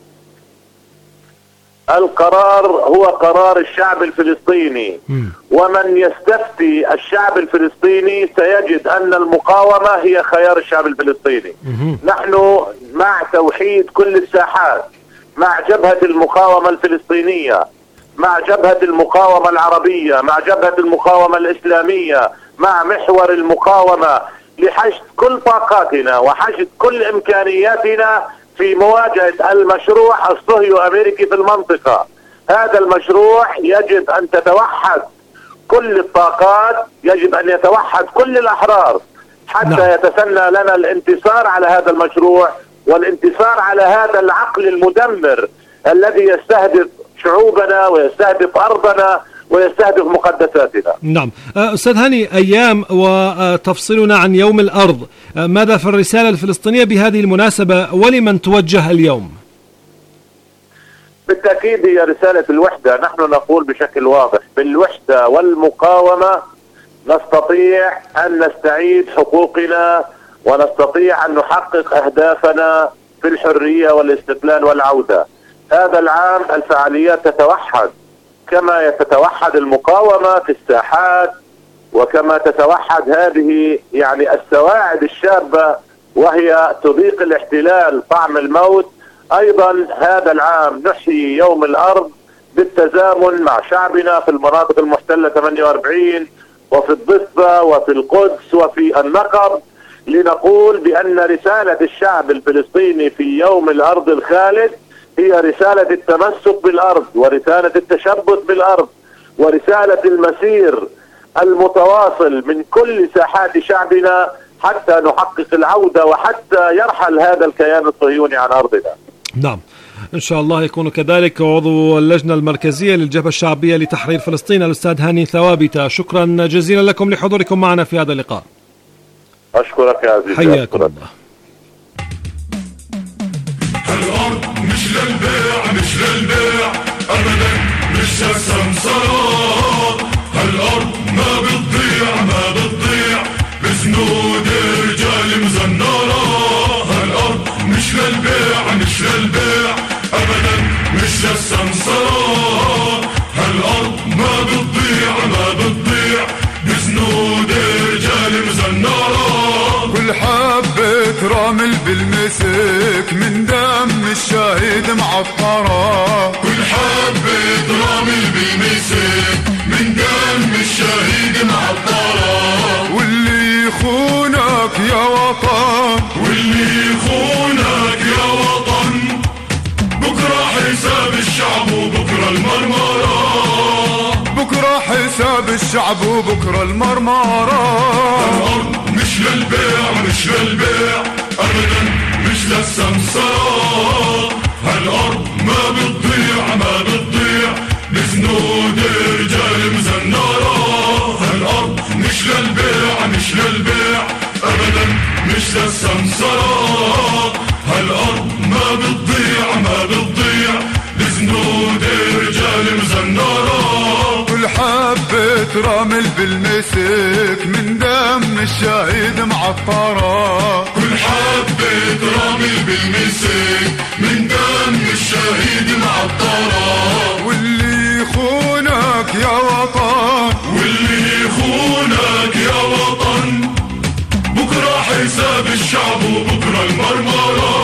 القرار هو قرار الشعب الفلسطيني، م. ومن يستفتي الشعب الفلسطيني سيجد أن المقاومة هي خيار الشعب الفلسطيني. م. نحن مع توحيد كل الساحات، مع جبهة المقاومة الفلسطينية، مع جبهة المقاومة العربية، مع جبهة المقاومة الإسلامية، مع محور المقاومة، لحشد كل طاقاتنا وحشد كل إمكانياتنا في مواجهة المشروع الصهيو أمريكي في المنطقة. هذا المشروع يجب أن تتوحد كل الطاقات، يجب أن يتوحد كل الأحرار حتى نعم. يتسنى لنا الانتصار على هذا المشروع، والانتصار على هذا العقل المدمر الذي يستهدف شعوبنا ويستهدف أرضنا ويستهدف مقدساتنا. نعم. أستاذ هاني، أيام وتفصلنا عن يوم الأرض، ماذا في الرسالة الفلسطينية بهذه المناسبة ولمن توجه اليوم؟ بالتأكيد هي رسالة الوحدة. نحن نقول بشكل واضح: بالوحدة والمقاومة نستطيع أن نستعيد حقوقنا، ونستطيع أن نحقق أهدافنا في الحرية والاستقلال والعودة. هذا العام الفعاليات تتوحد كما تتوحد المقاومة في الساحات، وكما تتوحد هذه يعني السواعد الشابة وهي تذيق الاحتلال طعم الموت. أيضا هذا العام نحيي يوم الأرض بالتزامن مع شعبنا في المناطق المحتلة ثمانية وأربعين وفي الضفة وفي القدس وفي النقب، لنقول بأن رسالة الشعب الفلسطيني في يوم الأرض الخالد هي رسالة التمسك بالأرض ورسالة التشبث بالأرض ورسالة المسير المتواصل من كل ساحات شعبنا حتى نحقق العودة وحتى يرحل هذا الكيان الصهيوني عن أرضنا. نعم إن شاء الله يكون كذلك. عضو اللجنة المركزية للجبهة الشعبية لتحرير فلسطين الأستاذ هاني ثوابت، شكرا جزيلا لكم لحضوركم معنا في هذا اللقاء. أشكرك يا عزيزي. حياكم الله. الأرض مش للبيع مش للبيع أبدا مش للسمسرات. الأرض ما بتضيع ما بتضيع بسنود رجال مزنرة. الأرض مش للبيع مش للبيع أبدا مش للسمسرات. الأرض ما بتضيع ما بتضيع بسنود رجال مزنرة. كل حبة رمل بالمسك من دم الشهيد معطرة. كل حبة رمل بالمسك من دم الشهيد معطرة. واللي يخونك يا وطن واللي يخونك يا وطن بكرة حساب الشعب وبكرة المرمرة. بكرة حساب الشعب وبكرة المرمرة. الأرض مش للبيع مش للبيع أبدا مش للسمسرة. الأرض ما بتضيع ما بتضيع بسنود رجال مزنرة. الأرض مش للبيع مش للبيع أبدا مش للسمسرة. الأرض ما بتضيع ما بتضيع بسنود رجال مزنرة. كل حبة رمل بالمسك من دم الشهيد معطرة. كل حبة رمل بالمسك من دم الشهيد معطرة. واللي يخونك يا وطن واللي يخونك يا وطن بكرة حساب الشعب وبكرة المرمرة.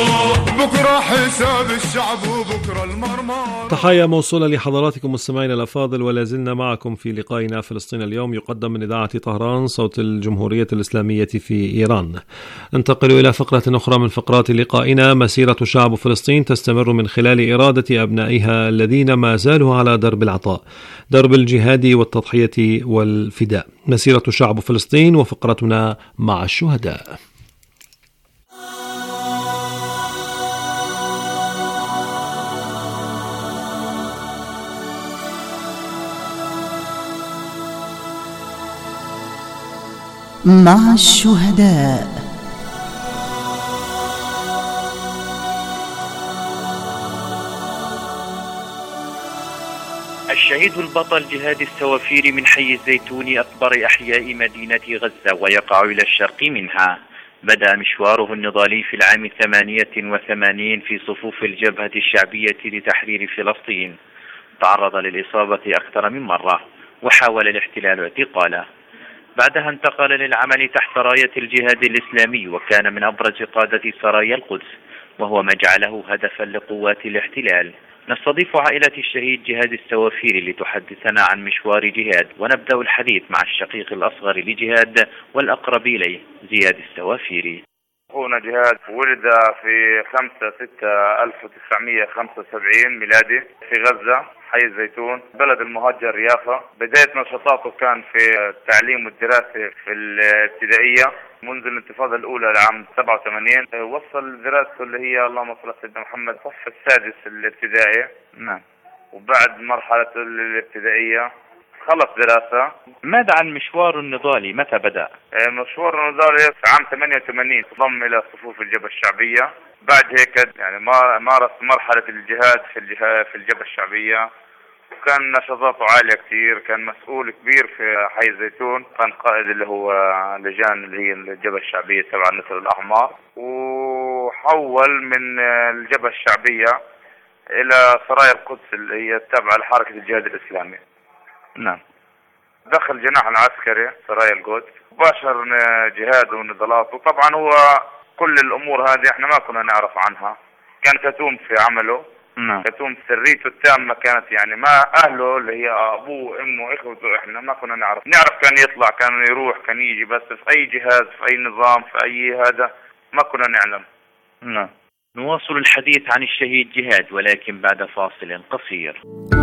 بكرة حساب الشعب وبكرة المرمرة. تحية موصولة لحضراتكم مستمعينا الأفاضل، ولا زلنا معكم في لقائنا فلسطين اليوم، يقدم من إذاعة طهران صوت الجمهورية الإسلامية في إيران. ننتقل إلى فقرة أخرى من فقرات لقائنا. مسيرة شعب فلسطين تستمر من خلال إرادة أبنائها الذين ما زالوا على درب العطاء، درب الجهاد والتضحية والفداء. مسيرة شعب فلسطين وفقرتنا مع الشهداء. مع الشهداء. الشهيد البطل جهاد السوافير من حي الزيتون أكبر أحياء مدينة غزة ويقع إلى الشرق منها. بدأ مشواره النضالي في العام ثمانية وثمانين في صفوف الجبهة الشعبية لتحرير فلسطين. تعرض للإصابة أكثر من مرة وحاول الاحتلال اعتقاله. بعدها انتقل للعمل تحت راية الجهاد الإسلامي وكان من أبرز قادة سرايا القدس، وهو ما جعله هدفا لقوات الاحتلال. نستضيف عائلة الشهيد جهاد السوافير لتحدثنا عن مشوار جهاد، ونبدأ الحديث مع الشقيق الأصغر لجهاد والأقرب إليه زياد السوافيري. أخونا جهاد ولد في خمسة ستة ألف وتسعمائة وخمسة وسبعين ميلادي في غزة حي الزيتون بلد المهجر يافا. بداية نشاطاته كان في التعليم والدراسة في الابتدائية منذ الانتفاضة الأولى لعام سبعة وثمانين. وصل دراسته اللي هي اللهم صل على سيدنا محمد الصف السادس الابتدائي. نعم. وبعد مرحلة الابتدائية خلص دراسة. ماذا عن مشوار النضالي؟ متى بدأ؟ مشوار النضالي في عام ثمانية وثمانين انضم إلى صفوف الجبهة الشعبية. بعد هيك يعني مارس مرحلة الجهاد في في الجبهة الشعبية، وكان نشاطاته عالية كثير. كان مسؤول كبير في حي الزيتون، كان قائد اللي هو لجان اللي هي الجبهة الشعبية تبع النسر الأحمر، وحول من الجبهة الشعبية إلى سرايا القدس اللي هي تابعة لحركة الجهاد الإسلامي. نعم. دخل جناح العسكري سرايا القدس، باشر جهاد ونضالات. وطبعا هو كل الأمور هذه احنا ما كنا نعرف عنها، كان كتوم في عمله. نعم. كتوم سريته التامة كانت يعني ما أهله اللي هي أبوه أمه إخوته إحنا ما كنا نعرف. نعرف كان يطلع كان يروح كان يجي، بس في أي جهاز في أي نظام في أي هذا ما كنا نعلم. نعم. نواصل الحديث عن الشهيد جهاد ولكن بعد فاصل قصير.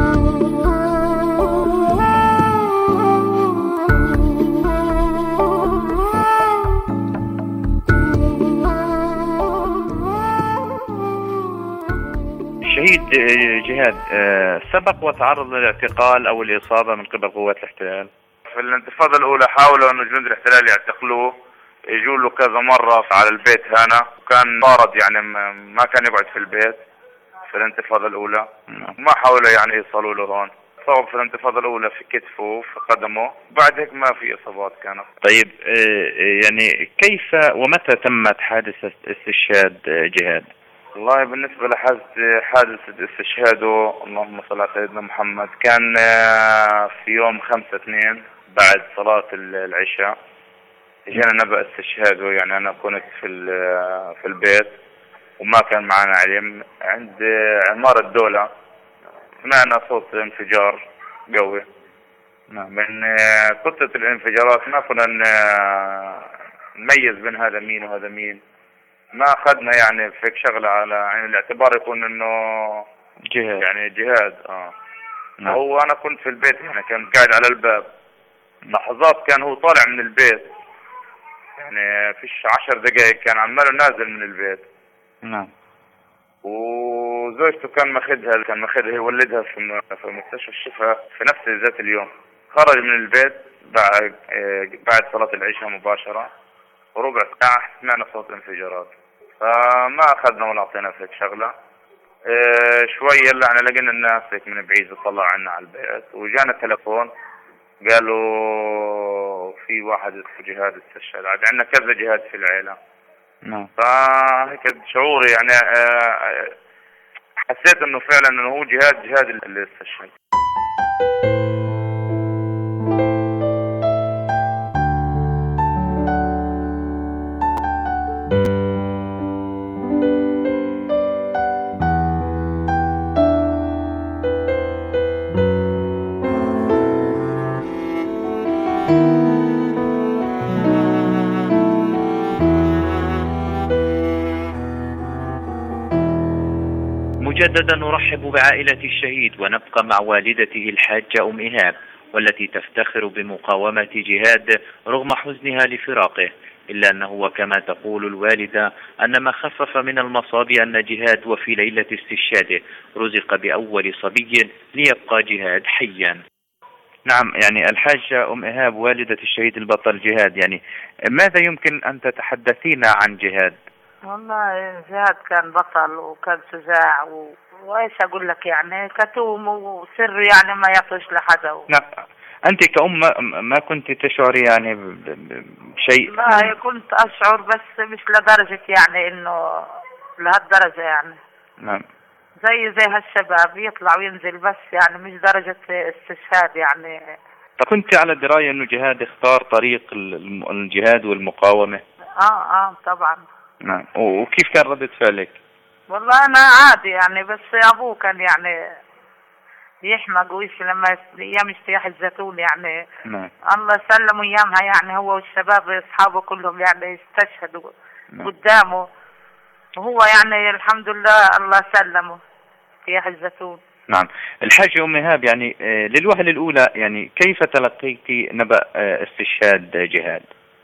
الشهيد جهاد سبق وتعرض للاعتقال أو الإصابة من قبل قوات الاحتلال؟ في الانتفاضة الأولى حاولوا أن جنود الاحتلال يعتقلوه، يجوا له كذا مرة على البيت هنا، وكان طارد يعني ما كان يقعد في البيت في الانتفاضة الأولى. ما حاولوا يعني يصلوا له هون، صاب في الانتفاضة الأولى في كتفه وفي قدمه، بعد هيك ما في إصابات كانت. طيب يعني كيف ومتى تمت حادثة استشهاد جهاد؟ والله بالنسبة لحادث حادثة استشهاده اللهم صل على سيدنا محمد كان في يوم خمسة اثنين بعد صلاة العشاء جانا نبأ استشهاده. يعني أنا كنت في في البيت وما كان معنا علم. عند عمارة الدولة سمعنا صوت انفجار قوي. من كتلة الانفجارات ما كنا نميز بين هذا مين وهذا مين. ما أخذنا يعني فيك شغلة على يعني الاعتبار يكون إنه جهاد يعني جهاد. آه نعم. هو أنا كنت في البيت يعني كان قاعد على الباب. لحظات كان هو طالع من البيت يعني فيش عشر دقائق كان عماله نازل من البيت. نعم. وزوجته كان ماخذها كان ماخذها يولدها في في مستشفى الشفاء في نفس ذات اليوم. خرج من البيت بعد بعد صلاة العشاء مباشرة وربع ساعة سمعنا صوت انفجارات. فما أخذنا ولا أعطينا فيك شغلة. إيه شوي يلا احنا لقينا الناس هيك من بعيد تطلع عنا على البيت وجانا التلفون قالوا في واحد اسمه جهاد استشهد. عاد عندنا كذا جهاد في العيلة. نعم. فهيك شعوري يعني حسيت انه فعلا انه هو جهاد جهاد اللي استشهد. مجددا نرحب بعائلة الشهيد ونبقى مع والدته الحاجة أم إيهاب والتي تفتخر بمقاومة جهاد رغم حزنها لفراقه، إلا أنه وكما تقول الوالدة أن ما خفف من المصاب أن جهاد وفي ليلة استشهاده رزق بأول صبي ليبقى جهاد حيا. نعم، يعني الحاجة أم إيهاب والدة الشهيد البطل جهاد، يعني ماذا يمكن أن تتحدثين عن جهاد؟ والله جهاد كان بطل وكان شجاع و... وايش اقول لك يعني كتوم وسر يعني ما يعطيش لحدا و... نعم. انت كأم ما كنت تشعري يعني بشيء؟ لا كنت اشعر بس مش لدرجة يعني انه لهالدرجة يعني. نعم. زي زي هالشباب يطلع وينزل بس يعني مش درجة استشهاد يعني. طب كنت على دراية انه جهاد اختار طريق الجهاد والمقاومة؟ اه اه طبعا. نعم. وكيف كان ردة فعلك؟ والله أنا عادي يعني، بس أبوه كان يعني يحمق ويش لما أيام اجتياح الزيتون يعني. نعم. الله سلمه أيامها يعني هو والشباب أصحابه كلهم يعني استشهدوا. نعم. قدامه وهو يعني الحمد لله الله سلمه اجتياح الزيتون. نعم. الحاجة أم إيهاب يعني للوهلة الأولى يعني كيف تلقيتي نبأ استشهاد جهاد؟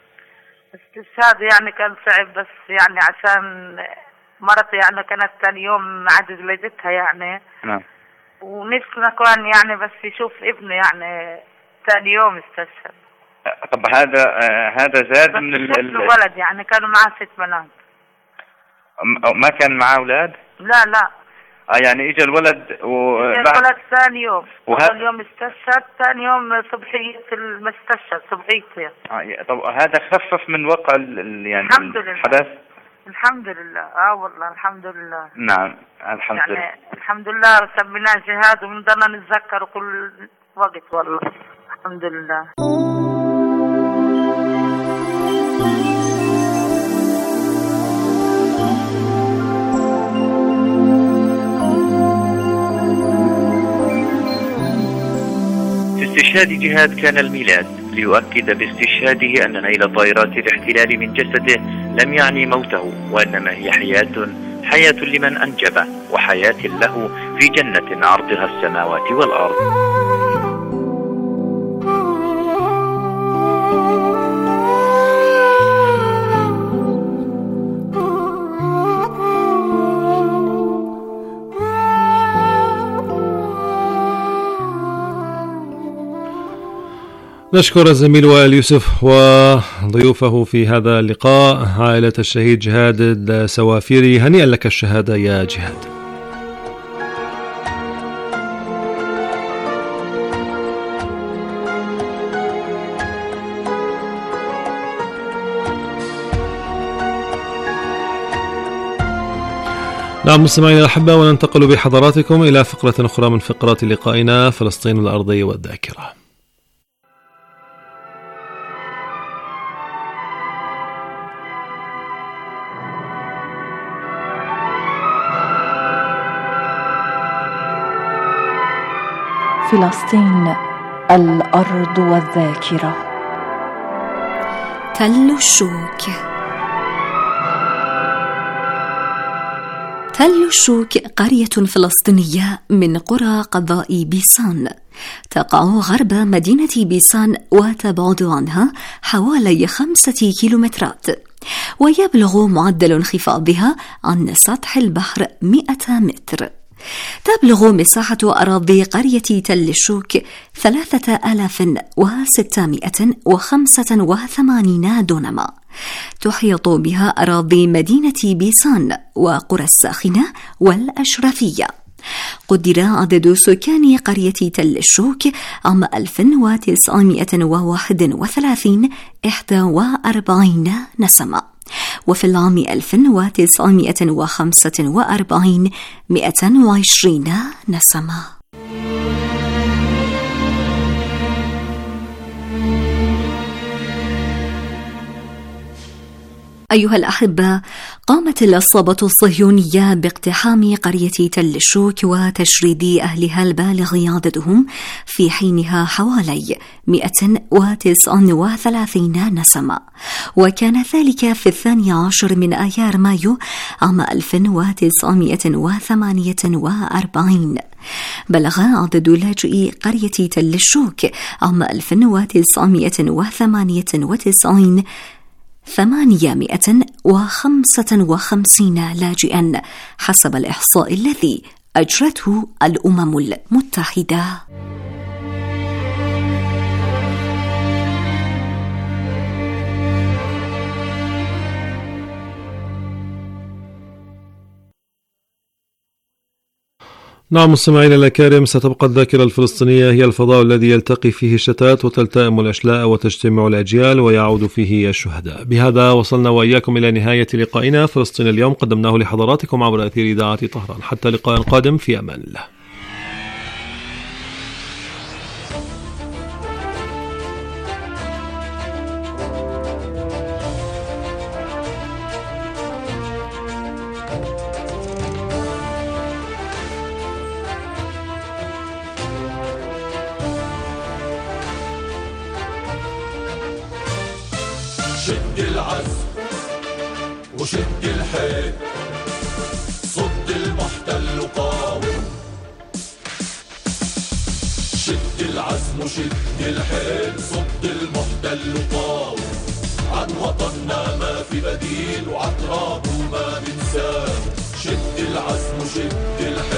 استشهاد يعني كان صعب، بس يعني عشان مرتي يعني كانت ثاني يوم عدد ولادتها يعني. نعم. ونفسنا كان يعني بس يشوف ابنه يعني ثاني يوم استشهد. طب هذا هذا زاد من الولد يعني كانوا معاه ست بنات. ما كان معاه أولاد؟ لا لا. اه يعني اجى الولد و اجى الولد ثاني يوم. وه... اول يوم استشهد، ثاني يوم صبحية المستشهد صبحيته. اه طب هذا خفف من وقع ال... يعني الحمد لله. الحدث؟ الحمد لله. اه والله الحمد لله. نعم الحمد يعني لله. يعني الحمد لله سميناه جهاد وبنضلنا نتذكره كل وقت والله. الحمد لله. استشهاد جهاد كان الميلاد ليؤكد باستشهاده أن نيل طائرات الاحتلال من جسده لم يعني موته، وإنما هي حياة حياة لمن أنجبه وحياة له في جنة عرضها السماوات والأرض. نشكر الزميل وائل يوسف وضيوفه في هذا اللقاء، عائلة الشهيد جهاد السوافيري. هنيئا لك الشهادة يا جهاد. نعم مستمعينا الأحبة، وننتقل بحضراتكم إلى فقرة أخرى من فقرات لقائنا فلسطين الأرضية والذاكرة. فلسطين الأرض والذاكرة. تل الشوك. تل الشوك قرية فلسطينية من قرى قضاء بيسان، تقع غرب مدينة بيسان وتبعد عنها حوالي خمسة كيلومترات، ويبلغ معدل انخفاضها عن سطح البحر مئة متر. تبلغ مساحة أراضي قرية تل الشوك ثلاثة آلاف وستمائة وخمسة وثمانين دونما. تحيط بها أراضي مدينة بيسان وقرى الساخنة والأشرفية. قدر عدد سكان قرية تل الشوك عام ألف وتسعمائة وواحد وثلاثين إحدى وأربعين نسمة، وفي العام ألف وتسعمائة وخمسة وأربعين مئة وعشرين نسمة. أيها الأحبة، قامت العصابة الصهيونية باقتحام قرية تل الشوك وتشريد أهلها البالغ عددهم في حينها حوالي مئة وتسعة وثلاثين نسمة، وكان ذلك في الثاني عشر من آيار مايو عام ألف وتسعمائة وثمانية وأربعين. بلغ عدد لاجئي قرية تل الشوك عام ألف وتسعمائة وثمانية وتسعين ثمانمائة وخمسة وخمسين لاجئا حسب الإحصاء الذي أجرته الأمم المتحدة. نعم مستمعينا الأكارم، ستبقى الذاكرة الفلسطينية هي الفضاء الذي يلتقي فيه الشتات وتلتئم الأشلاء وتجتمع الأجيال ويعود فيه الشهداء. بهذا وصلنا وإياكم إلى نهاية لقائنا فلسطين اليوم، قدمناه لحضراتكم عبر أثير إذاعة طهران. حتى لقاء قادم، في أمان الله. شد العزم وشد الحيل، صد المحتل وقاوم. شد العزم وشد الحيل، صد المحتل وقاوم. عن وطننا ما في بديل وعن ترابه ما ننساه. شد العزم وشد الحيل.